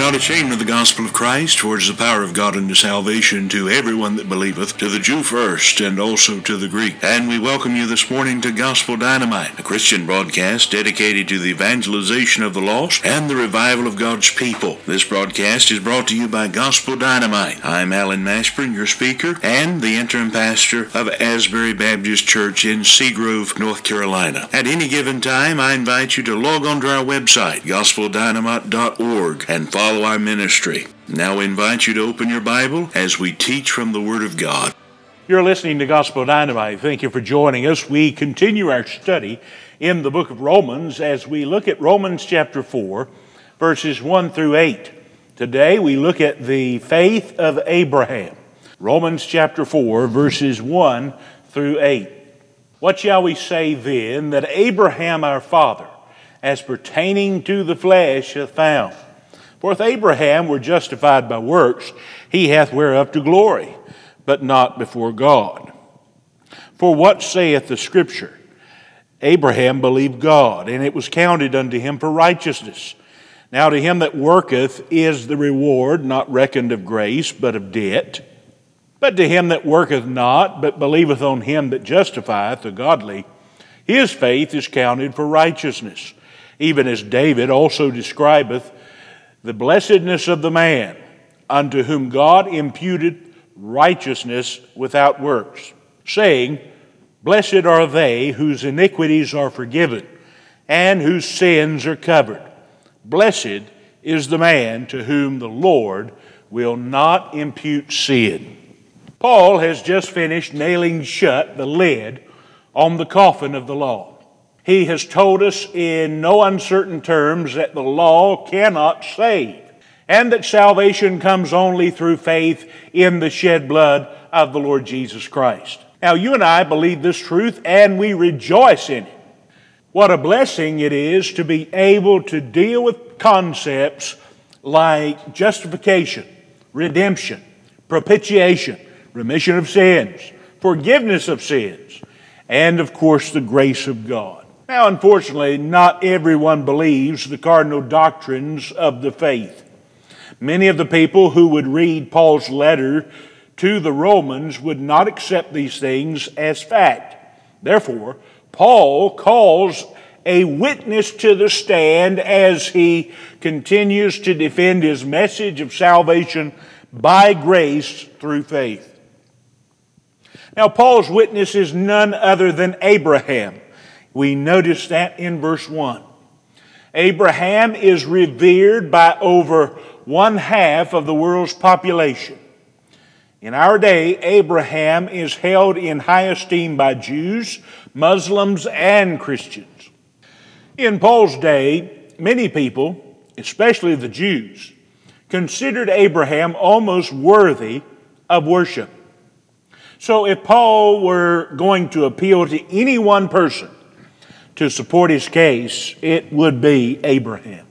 not ashamed of the gospel of Christ, for it is the power of God unto salvation to everyone that believeth, to the Jew first, and also to the Greek. And we welcome you this morning to Gospel Dynamite, a Christian broadcast dedicated to the evangelization of the lost and the revival of God's people. This broadcast is brought to you by Gospel Dynamite. I'm Alan Mashburn, your speaker, and the interim pastor of Asbury Baptist Church in Seagrove, North Carolina. At any given time, I invite you to log on to our website, gospeldynamite.org, and follow our ministry. Now we invite you to open your Bible as we teach from the Word of God. You're listening to Gospel Dynamite. Thank you for joining us. We continue our study in the book of Romans as we look at Romans chapter 4, verses 1 through 8. Today we look at the faith of Abraham. Romans chapter 4, verses 1 through 8. What shall we say then that Abraham our father, as pertaining to the flesh, hath found? For if Abraham were justified by works, he hath whereof to glory, but not before God. For what saith the Scripture? Abraham believed God, and it was counted unto him for righteousness. Now to him that worketh is the reward not reckoned of grace, but of debt. But to him that worketh not, but believeth on him that justifieth the godly, his faith is counted for righteousness. Even as David also describeth the blessedness of the man, unto whom God imputed righteousness without works, saying, Blessed are they whose iniquities are forgiven, and whose sins are covered. Blessed is the man to whom the Lord will not impute sin. Paul has just finished nailing shut the lid on the coffin of the law. He has told us in no uncertain terms that the law cannot save, and that salvation comes only through faith in the shed blood of the Lord Jesus Christ. Now, you and I believe this truth, and we rejoice in it. What a blessing it is to be able to deal with concepts like justification, redemption, propitiation, remission of sins, forgiveness of sins, and, of course, the grace of God. Now, unfortunately, not everyone believes the cardinal doctrines of the faith. Many of the people who would read Paul's letter to the Romans would not accept these things as fact. Therefore, Paul calls a witness to the stand as he continues to defend his message of salvation by grace through faith. Now, Paul's witness is none other than Abraham. We notice that in verse 1. Abraham is revered by over 1/2 of the world's population. In our day, Abraham is held in high esteem by Jews, Muslims, and Christians. In Paul's day, many people, especially the Jews, considered Abraham almost worthy of worship. So if Paul were going to appeal to any one person to support his case, it would be Abraham.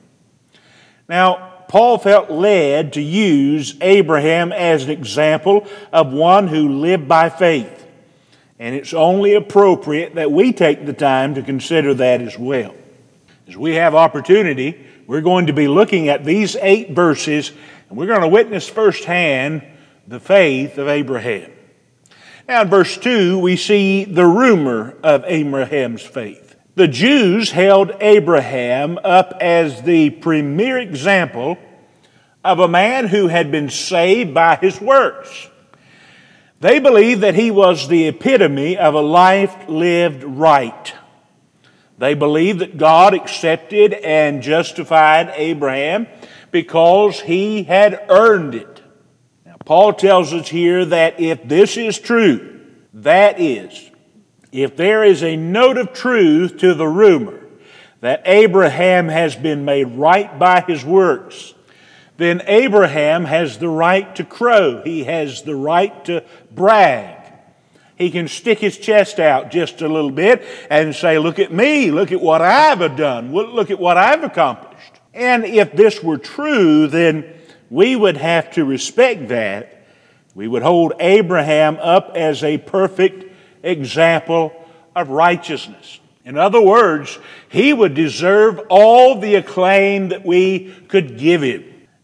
Now, Paul felt led to use Abraham as an example of one who lived by faith. And it's only appropriate that we take the time to consider that as well. As we have opportunity, we're going to be looking at these 8 verses, and we're going to witness firsthand the faith of Abraham. Now in verse 2, we see the rumor of Abraham's faith. The Jews held Abraham up as the premier example of a man who had been saved by his works. They believed that he was the epitome of a life lived right. They believed that God accepted and justified Abraham because he had earned it. Now, Paul tells us here that if this is true, that is, if there is a note of truth to the rumor that Abraham has been made right by his works, then Abraham has the right to crow. He has the right to brag. He can stick his chest out just a little bit and say, look at me, look at what I've done, look at what I've accomplished. And if this were true, then we would have to respect that. We would hold Abraham up as a perfect example of righteousness. In other words, he would deserve all the acclaim that we could give him.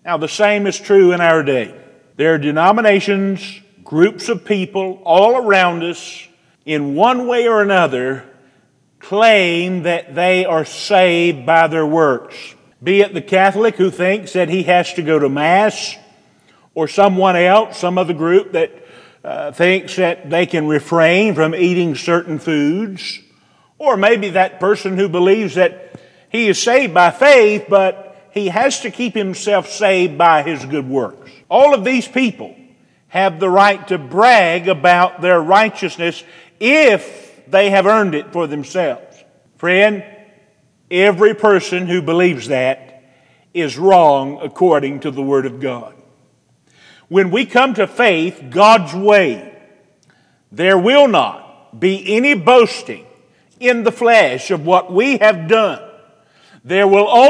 Now, the same is true in our day. There are denominations, groups of people all around us, in one way or another, claim that they are saved by their works. Be it the Catholic who thinks that he has to go to Mass, or someone else, some other group that thinks that they can refrain from eating certain foods, or maybe that person who believes that he is saved by faith, but he has to keep himself saved by his good works. All of these people have the right to brag about their righteousness if they have earned it for themselves. Friend, every person who believes that is wrong according to the Word of God. When we come to faith God's way, there will not be any boasting in the flesh of what we have done. There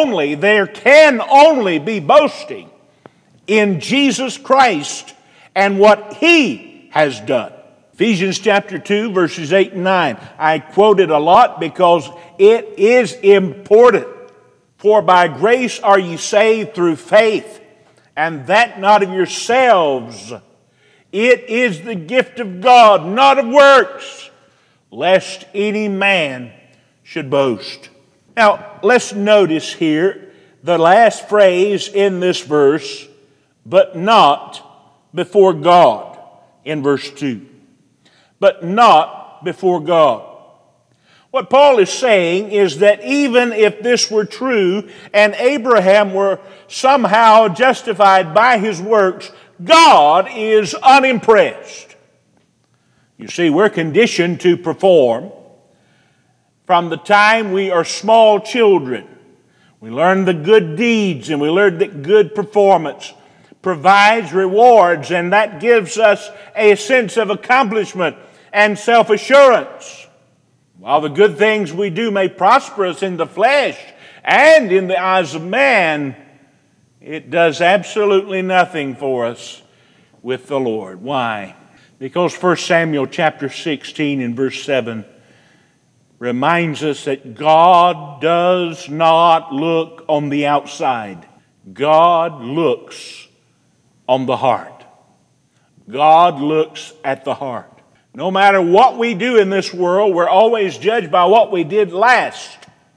can only be boasting in Jesus Christ and what He has done. Ephesians chapter 2, verses 8 and 9. I quote it a lot because it is important. For by grace are ye saved through faith, and that not of yourselves. It is the gift of God, not of works, lest any man should boast. Now, let's notice here the last phrase in this verse, but not before God, in verse 2. But not before God. What Paul is saying is that even if this were true and Abraham were somehow justified by his works, God is unimpressed. You see, we're conditioned to perform from the time we are small children. We learn the good deeds and we learn that good performance provides rewards, and that gives us a sense of accomplishment and self-assurance. While the good things we do may prosper us in the flesh and in the eyes of man, it does absolutely nothing for us with the Lord. Why? Because 1 Samuel chapter 16 and verse 7 reminds us that God does not look on the outside. God looks on the heart. God looks at the heart. No matter what we do in this world, we're always judged by what we did last.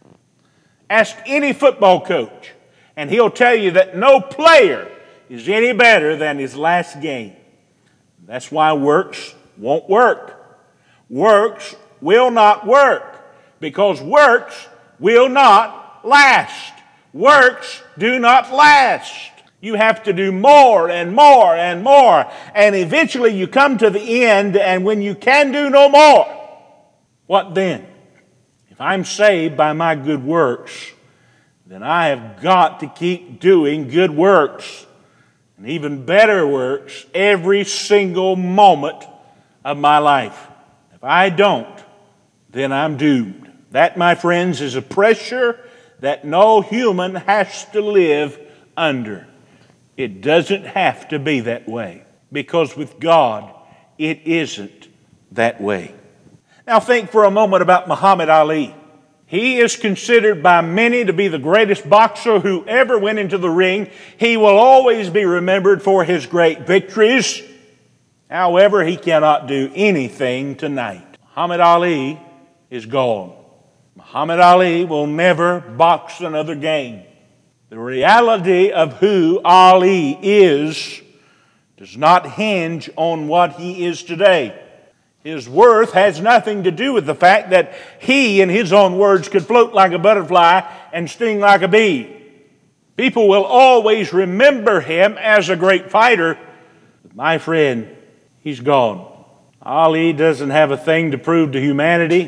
Ask any football coach, and he'll tell you that no player is any better than his last game. That's why works won't work. Works will not work, because works will not last. Works do not last. You have to do more and more and more. And eventually you come to the end, and when you can do no more, what then? If I'm saved by my good works, then I have got to keep doing good works and even better works every single moment of my life. If I don't, then I'm doomed. That, my friends, is a pressure that no human has to live under. It doesn't have to be that way, because with God, it isn't that way. Now think for a moment about Muhammad Ali. He is considered by many to be the greatest boxer who ever went into the ring. He will always be remembered for his great victories. However, he cannot do anything tonight. Muhammad Ali is gone. Muhammad Ali will never box another game. The reality of who Ali is does not hinge on what he is today. His worth has nothing to do with the fact that he, in his own words, could float like a butterfly and sting like a bee. People will always remember him as a great fighter, but my friend, he's gone. Ali doesn't have a thing to prove to humanity.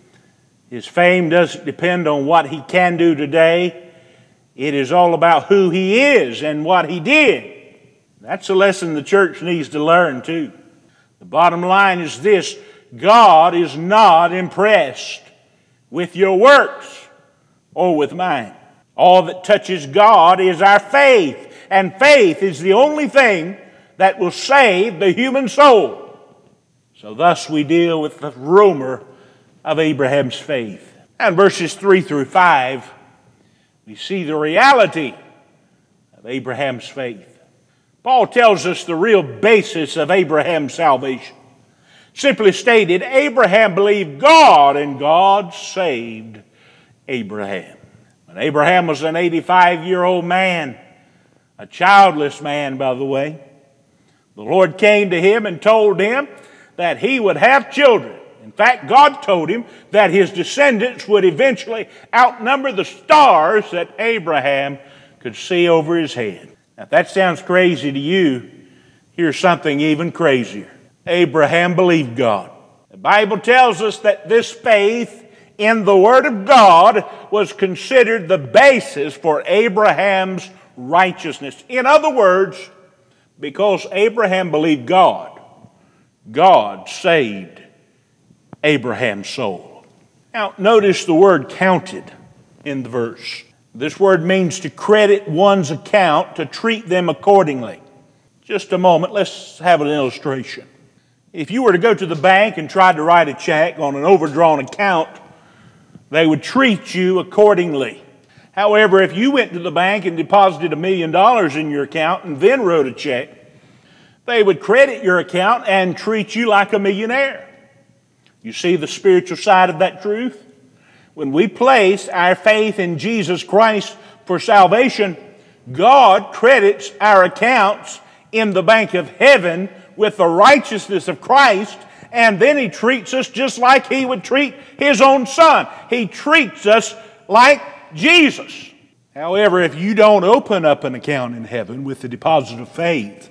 His fame doesn't depend on what he can do today. It is all about who he is and what he did. That's a lesson the church needs to learn too. The bottom line is this: God is not impressed with your works or with mine. All that touches God is our faith, and faith is the only thing that will save the human soul. So thus we deal with the rumor of Abraham's faith. And verses 3 through 5, we see the reality of Abraham's faith. Paul tells us the real basis of Abraham's salvation. Simply stated, Abraham believed God, and God saved Abraham. When Abraham was an 85-year-old man, a childless man, by the way, the Lord came to him and told him that he would have children. In fact, God told him that his descendants would eventually outnumber the stars that Abraham could see over his head. Now, if that sounds crazy to you, here's something even crazier. Abraham believed God. The Bible tells us that this faith in the Word of God was considered the basis for Abraham's righteousness. In other words, because Abraham believed God, God saved Abraham's soul. Now, notice the word counted in the verse. This word means to credit one's account, to treat them accordingly. Just a moment, let's have an illustration. If you were to go to the bank and try to write a check on an overdrawn account, they would treat you accordingly. However, if you went to the bank and deposited $1 million in your account and then wrote a check, they would credit your account and treat you like a millionaire. You see the spiritual side of that truth? When we place our faith in Jesus Christ for salvation, God credits our accounts in the bank of heaven with the righteousness of Christ, and then He treats us just like He would treat His own Son. He treats us like Jesus. However, if you don't open up an account in heaven with the deposit of faith,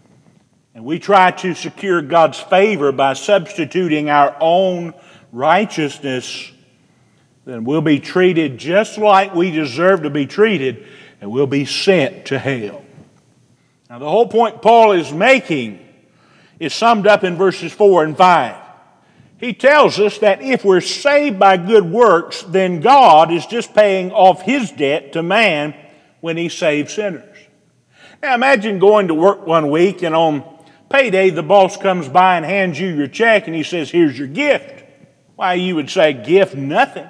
and we try to secure God's favor by substituting our own righteousness, then we'll be treated just like we deserve to be treated, and we'll be sent to hell. Now, the whole point Paul is making is summed up in verses 4 and 5. He tells us that if we're saved by good works, then God is just paying off His debt to man when He saves sinners. Now, imagine going to work one week, and on payday, the boss comes by and hands you your check, and he says, "Here's your gift." Why, you would say, "Gift nothing.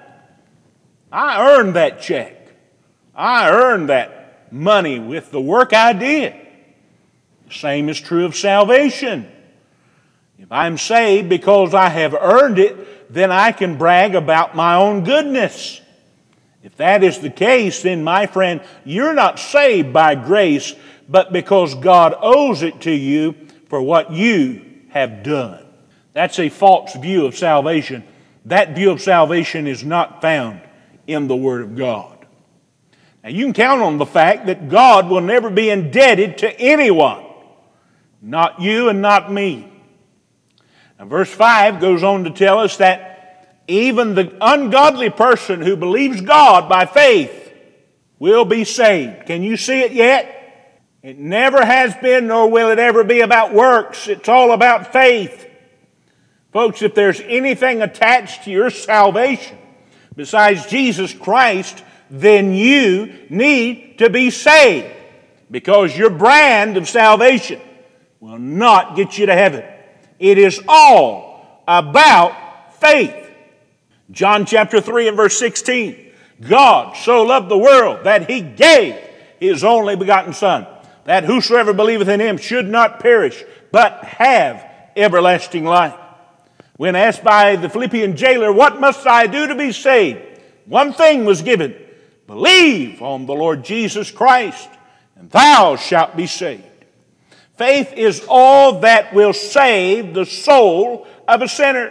I earned that check. I earned that money with the work I did." The same is true of salvation. If I'm saved because I have earned it, then I can brag about my own goodness. If that is the case, then, my friend, you're not saved by grace, but because God owes it to you for what you have done. That's a false view of salvation. That view of salvation is not found in the Word of God. Now, you can count on the fact that God will never be indebted to anyone. Not you and not me. Now, verse 5 goes on to tell us that even the ungodly person who believes God by faith will be saved. Can you see it yet? It never has been, nor will it ever be about works. It's all about faith. Folks, if there's anything attached to your salvation besides Jesus Christ, then you need to be saved, because your brand of salvation will not get you to heaven. It is all about faith. John chapter 3 and verse 16. God so loved the world that He gave His only begotten Son, that whosoever believeth in Him should not perish, but have everlasting life. When asked by the Philippian jailer, "What must I do to be saved?" one thing was given: believe on the Lord Jesus Christ, and thou shalt be saved. Faith is all that will save the soul of a sinner.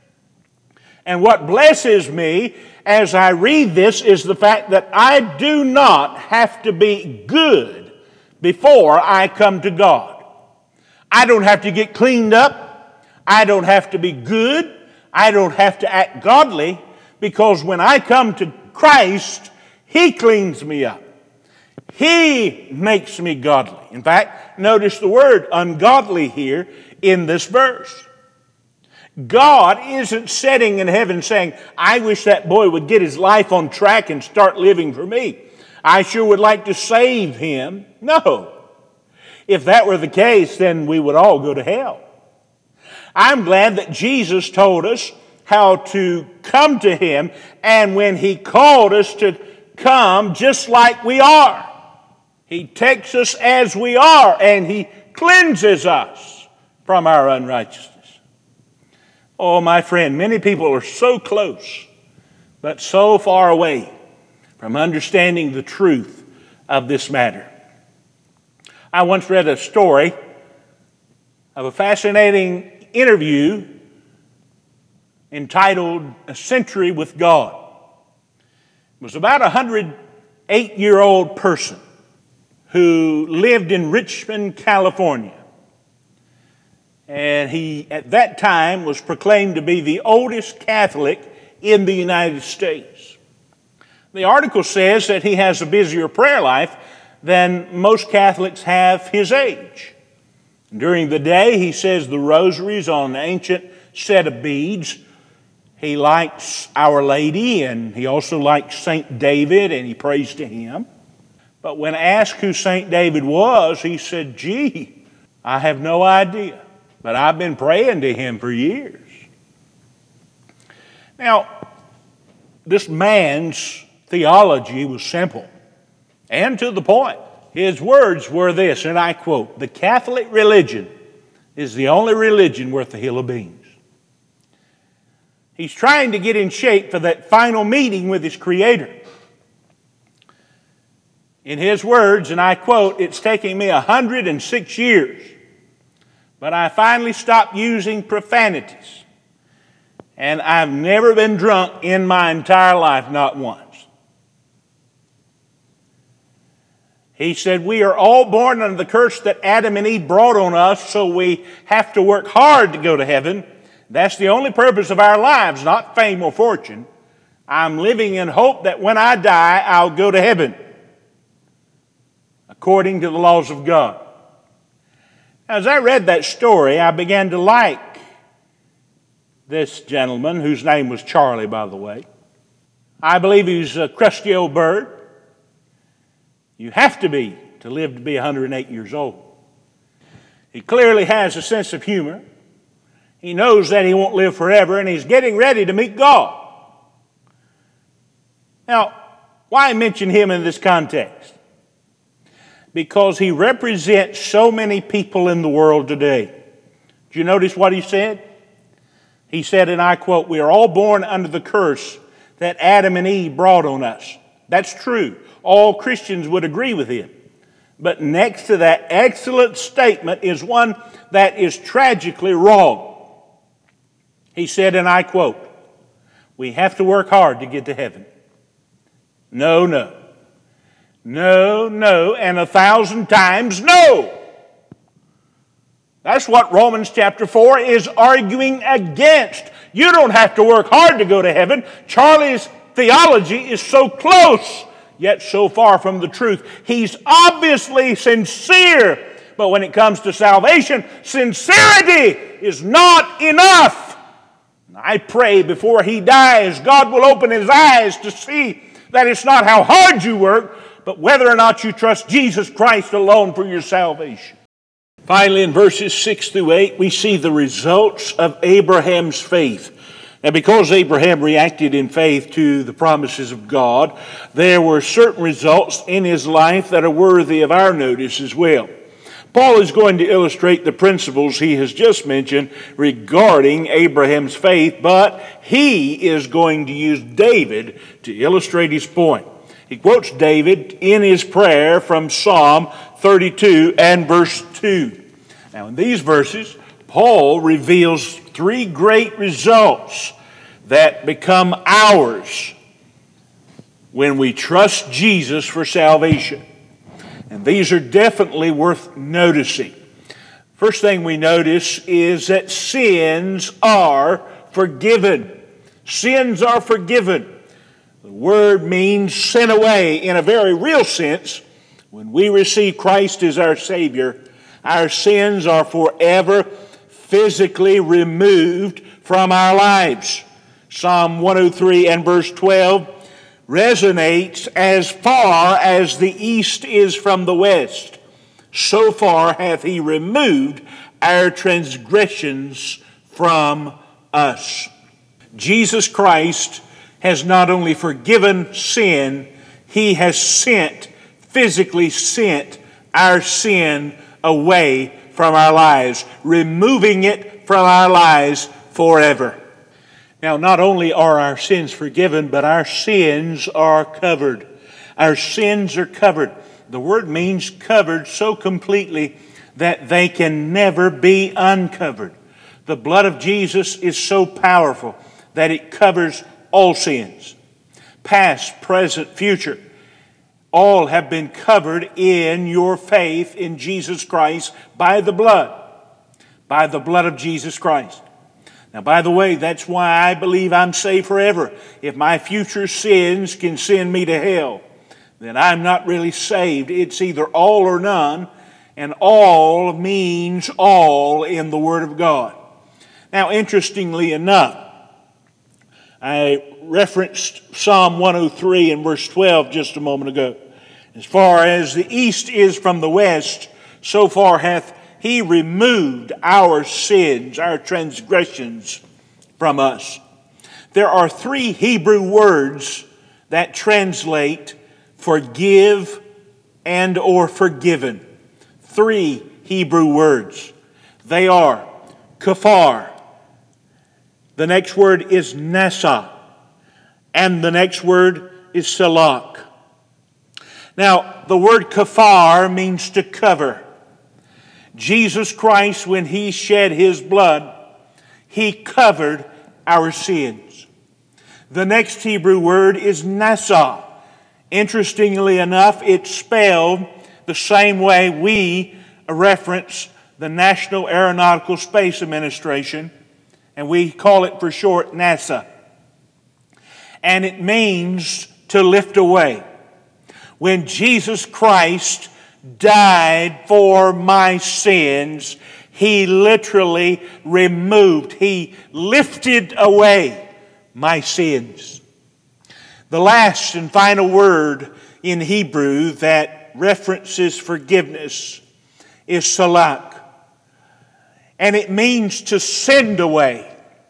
And what blesses me as I read this is the fact that I do not have to be good before I come to God. I don't have to get cleaned up. I don't have to be good. I don't have to act godly, because when I come to Christ, He cleans me up. He makes me godly. In fact, notice the word ungodly here in this verse. God isn't sitting in heaven saying, "I wish that boy would get his life on track and start living for me. I sure would like to save him." No. If that were the case, then we would all go to hell. I'm glad that Jesus told us how to come to Him, and when He called us to come just like we are, He takes us as we are, and He cleanses us from our unrighteousness. Oh, my friend, many people are so close, but so far away from understanding the truth of this matter. I once read a story of a fascinating interview entitled "A Century with God." It was about a 108-year-old person who lived in Richmond, California. And he, at that time, was proclaimed to be the oldest Catholic in the United States. The article says that he has a busier prayer life than most Catholics have his age. During the day, he says the rosaries on an ancient set of beads. He likes Our Lady, and he also likes St. David, and he prays to him. But when asked who St. David was, he said, "Gee, I have no idea, but I've been praying to him for years." Now, this man's theology was simple and to the point. His words were this, and I quote, "The Catholic religion is the only religion worth a hill of beans." He's trying to get in shape for that final meeting with his Creator. In his words, and I quote, "It's taken me 106 years, but I finally stopped using profanities, and I've never been drunk in my entire life, not once." He said, "We are all born under the curse that Adam and Eve brought on us, so we have to work hard to go to heaven. That's the only purpose of our lives, not fame or fortune. I'm living in hope that when I die, I'll go to heaven, according to the laws of God." As I read that story, I began to like this gentleman, whose name was Charlie, by the way. I believe he's a crusty old bird. You have to be to live to be 108 years old. He clearly has a sense of humor. He knows that he won't live forever, and he's getting ready to meet God. Now, why mention him in this context? Because he represents so many people in the world today. Did you notice what he said? He said, and I quote, "We are all born under the curse that Adam and Eve brought on us." That's true. All Christians would agree with him. But next to that excellent statement is one that is tragically wrong. He said, and I quote, "We have to work hard to get to heaven." No, no. No, no, and 1,000 times no. That's what Romans chapter 4 is arguing against. You don't have to work hard to go to heaven. Charlie's theology is so close, yet so far from the truth. He's obviously sincere, but when it comes to salvation, sincerity is not enough. I pray before he dies, God will open his eyes to see that it's not how hard you work, but whether or not you trust Jesus Christ alone for your salvation. Finally, in verses 6 through 8, we see the results of Abraham's faith. And because Abraham reacted in faith to the promises of God, there were certain results in his life that are worthy of our notice as well. Paul is going to illustrate the principles he has just mentioned regarding Abraham's faith, but he is going to use David to illustrate his point. He quotes David in his prayer from Psalm 32 and verse 2. Now, in these verses, Paul reveals three great results that become ours when we trust Jesus for salvation. And these are definitely worth noticing. First thing we notice is that sins are forgiven. Sins are forgiven. The word means sent away in a very real sense. When we receive Christ as our Savior, our sins are forever physically removed from our lives. Psalm 103 and verse 12 resonates: "As far as the east is from the west, so far hath he removed our transgressions from us." Jesus Christ has not only forgiven sin, he has sent physically sent our sin away from our lives, removing it from our lives forever. Now, not only are our sins forgiven, but our sins are covered. Our sins are covered. The word means covered so completely that they can never be uncovered. The blood of Jesus is so powerful that it covers all sins. Past, present, future. All have been covered in your faith in Jesus Christ by the blood of Jesus Christ. Now, by the way, that's why I believe I'm saved forever. If my future sins can send me to hell, then I'm not really saved. It's either all or none, and all means all in the Word of God. Now, interestingly enough, I referenced Psalm 103 and verse 12 just a moment ago. As far as the east is from the west, so far hath He removed our sins, our transgressions from us. There are 3 Hebrew words that translate forgive and or forgiven. 3 Hebrew words. They are kafar. The next word is nasa. And the next word is salak. Now, the word kafar means to cover. Jesus Christ, when He shed His blood, He covered our sins. The next Hebrew word is nasa. Interestingly enough, it's spelled the same way we reference the National Aeronautical Space Administration, and we call it for short NASA. And it means to lift away. When Jesus Christ died for my sins, He literally removed, He lifted away my sins. The last and final word in Hebrew that references forgiveness is salak. And it means to send away.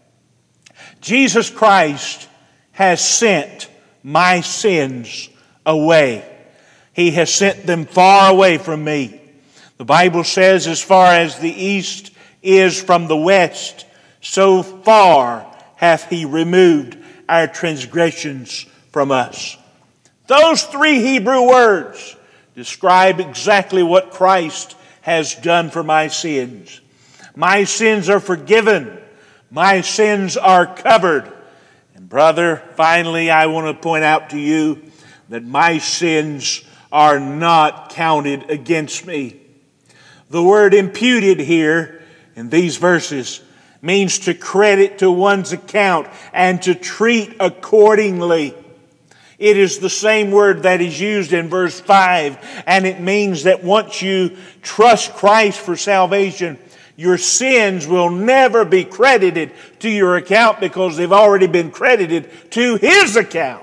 Jesus Christ has sent my sins away. He has sent them far away from me. The Bible says, as far as the east is from the west, so far hath He removed our transgressions from us. Those 3 Hebrew words describe exactly what Christ has done for my sins. My sins are forgiven. My sins are covered. And brother, finally, I want to point out to you that my sins are not counted against me. The word imputed here in these verses means to credit to one's account and to treat accordingly. It is the same word that is used in verse 5, and it means that once you trust Christ for salvation, your sins will never be credited to your account because they've already been credited to His account.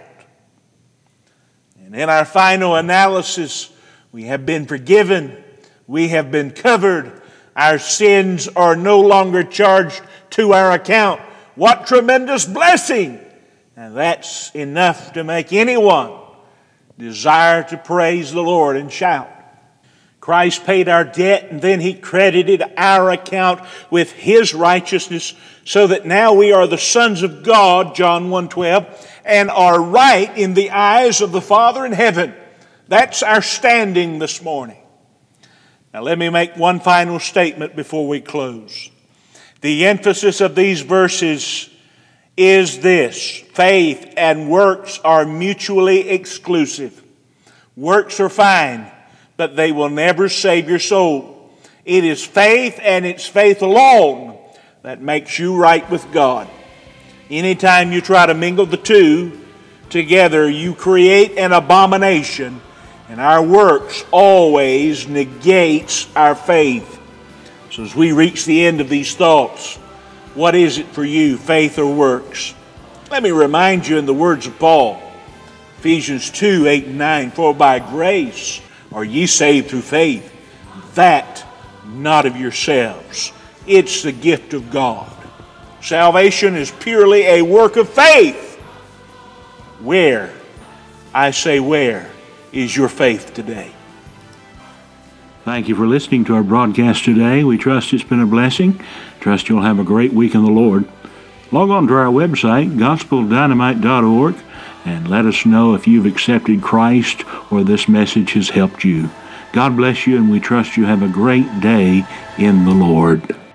And in our final analysis, we have been forgiven, we have been covered, our sins are no longer charged to our account. What tremendous blessing! And that's enough to make anyone desire to praise the Lord and shout. Christ paid our debt, and then He credited our account with His righteousness, so that now we are the sons of God, John 1:12, and are right in the eyes of the Father in heaven. That's our standing this morning. Now let me make one final statement before we close. The emphasis of these verses is this: faith and works are mutually exclusive. Works are fine, but they will never save your soul. It is faith, and it's faith alone, that makes you right with God. Anytime you try to mingle the two together, you create an abomination, and our works always negates our faith. So as we reach the end of these thoughts, what is it for you, faith or works? Let me remind you in the words of Paul, Ephesians 2:8 and 9, for by grace are ye saved through faith, that not of yourselves. It's the gift of God. Salvation is purely a work of faith. Where? I say where? is your faith today? Thank you for listening to our broadcast today. We trust it's been a blessing. Trust you'll have a great week in the Lord. Log on to our website, gospeldynamite.org, and let us know if you've accepted Christ or this message has helped you. God bless you, and we trust you have a great day in the Lord.